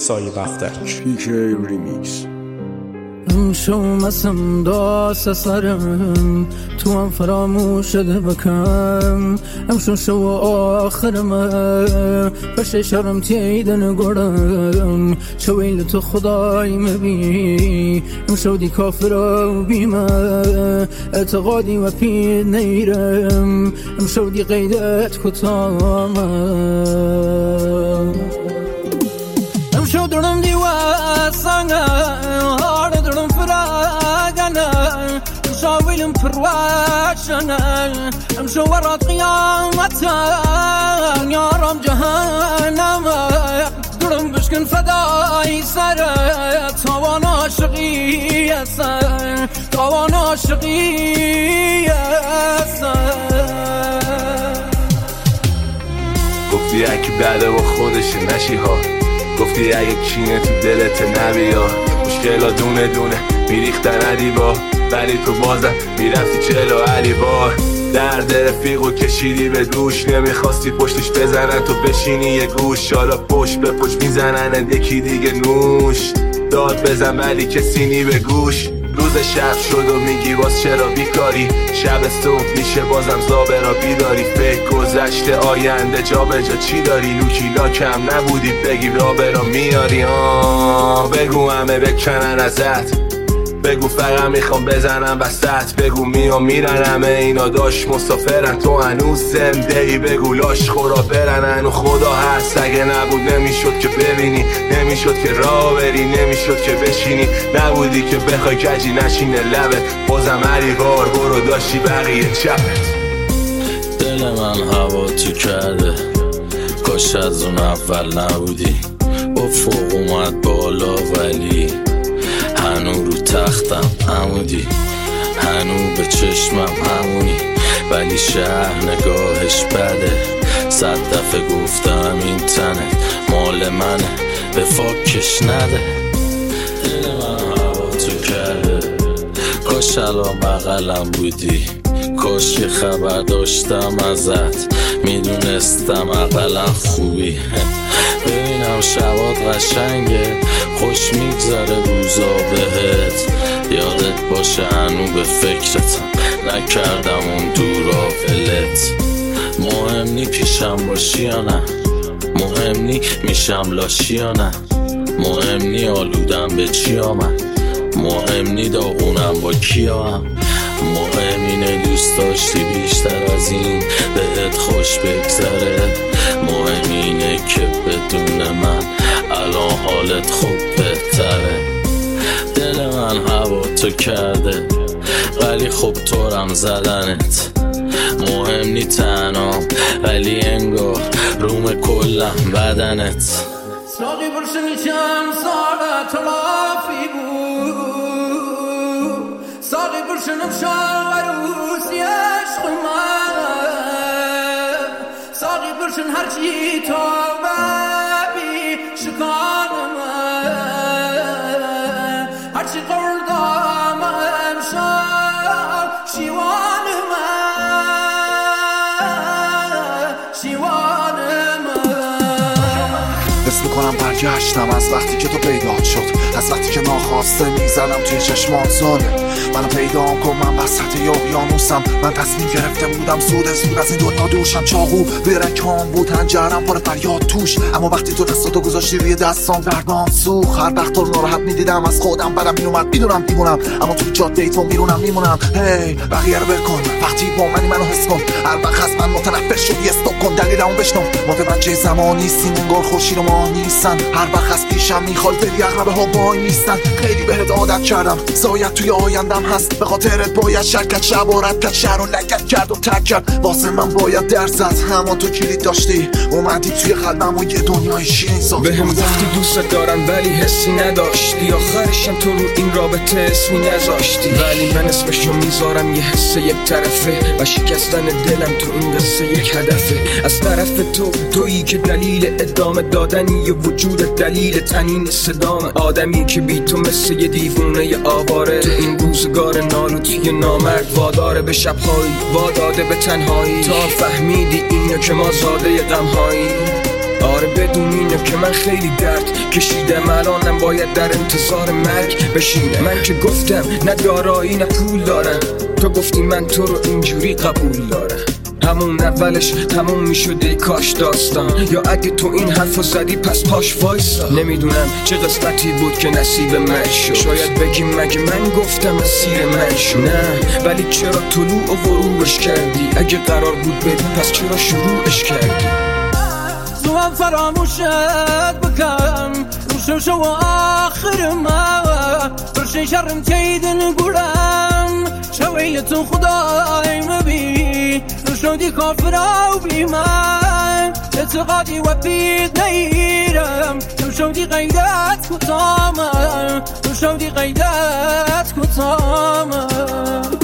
سایه بختک. PK ریمیکس. شومسم داست سرم تو هم فراموش شده بکم امشون شو آخرمه بشه شرم تیدن گرم شویل تو خدای مبی امشو دی کافر و بیمه اعتقادی و پید نیرم امشو دی قیدت کتامه امشو درم دی واسنه هاردرم فراغنا مشاولم فرواشنا امشو ورا قيامتها يا رب جهنم درم بشكن فداي سر توانا شقي سر توانا شقي سر گفتی یکی بده و خودش نشی ها گفتی اگه کینه تو دلت نبیا مشکلا دونه دونه میریختن عدیبا ولی تو بازم میرفتی 40 علی بار درد رفیقو کشیدی به دوش نمیخواستی پشتش بزنن تو بشینی یه گوش حالا پشت به پشت میزنن یکی دیگه نوش داد بزن ولی کسی نی به گوش روز شب شد و میگی باز چرا بیکاری شب صبح میشه بازم زابرا بیداری فکر گذشته آینده جا به جا چی داری لوکیلا کم نبودی بگی رابرا میاری بگو همه بکنن ازت بگو فقط میخوام بزنم وسط بگو میام میرن همه اینا داشت مسافرن تو هنوز زنده ای بگو لاش خورا برن هنو خدا هست اگه نبود نمیشد که ببینی نمیشد که راه بری نمیشد که بشینی نبودی که بخوای کجی نشینه لبت بازم علی بار برو داشتی بقیه چپت دل من هوا تو کرده کاش از اون اول نبودی افق اومد بالا ولی هنو رو تختم همودی هنو به چشمم همونی ولی شهر نگاهش بده 100 دفعه گفتم این تنت مال منه به فاکش نده دل من هوا تو کرده کاش الان بغلم بودی کاش یه خبر داشتم ازت میدونستم اقلا خوبی ببینم شبات قشنگه خوش میگذره روزا بهت یادت باشه هنو به فکرتم نکردم اون دورا ولت مهم نی پیشم باشی یا نه مهم نی میشم لاشی یا نه مهم نی آلودم به چی آمد مهم نی داغونم با کیام مهم اینه دوست داشتی بیشتر از این بهت خوش بگذره مهم اینه که بدون من الان حالت خوب بهتره دل من هوا تو کرده ولی خوب طورم زدنت مهم نی تنام ولی انگار روم کلم بدنت ساقی برشنی چند ساعت تلافی بود ساقی برشنم شاوروسی عشق من ساقی برشن هرچی تا ببی شکان من هرچی قردام امشب شیوان من شیوان میکنم برگشتم از وقتی که تو پیدا شد از وقتی که ناخواسته میزنم توی چشمات ظالم منو پیدام کن من وسط اقیانوسم من تصمیم گرفته بودم زود از این دنیا دوشم چاقو برکام بود هنجرم پر فریاد توش اما وقتی تو دستاتو گذاشتی روی دستام گردان سوخت هر وقت تو ناراحت میدیدم از خودم برم میومد میدونم دیوونم اما توی جاده تو میرونم میمونم هی بقیه رو بکن وقتی با منو حس کن هر وقت از من متنفر شدی استاپ کن دلیلمو بشنو متوجه زمان نیستیم انگار خورشید و ماه نیستن هر وقت از پیشم میخوای بری عقربه ها وای نیستن خیلی بهت عادت کردم زایت توی آیندم هست به خاطرت باید شرکت شبارت کرد شهر و لگت کرد و ترک کرد واسه من باید درس زد همان تو کلید داشتی اومدی توی قلبم و یه دنیای شیرین ساختی بهم گفتی دوست دارم ولی حسی نداشتی آخرشم تو رو این رابطه اسمی نذاشتی ولی من اسمشو میذارم یه حس یک طرفه و شکستن دلم تو این قصه یک هدفه از طرف تویی که دلیل ادامه دادنی وجود دلیل تنین صدام آدمی که بی تو مثل یه دیوونه آواره تو این روزگار نالوتی نامرد واداره به شبهایی واداده به تنهایی تا فهمیدی اینو که ما زاده غمهایی آره بدون اینه که من خیلی درد کشیدم، الانم باید در انتظار مرگ بشینم. من که گفتم نه دارایی نه پول دارم، تو گفتی من تو رو اینجوری قبول دارم. همون اولش تموم میشد ای کاش داستان، یا اگه تو این حرفو زدی پس پاش وایسا. نمیدونم چه قسمتی بود که نصیب من شد، شاید بگیم مگه من گفتم اسیر من شد. نه ولی چرا طلوع و غروبش کردی؟ اگه قرار بود بدی پس چرا شروعش کردی؟ زوان فراموشت بکن روشم شو آخر ما برشن شرم تیدن گرم شویتون خدای مبی روشم دی کافر و بیمان اعتقادی و بید نیرم روشم دی قیدت کتامم روشم دی قیدت کتامم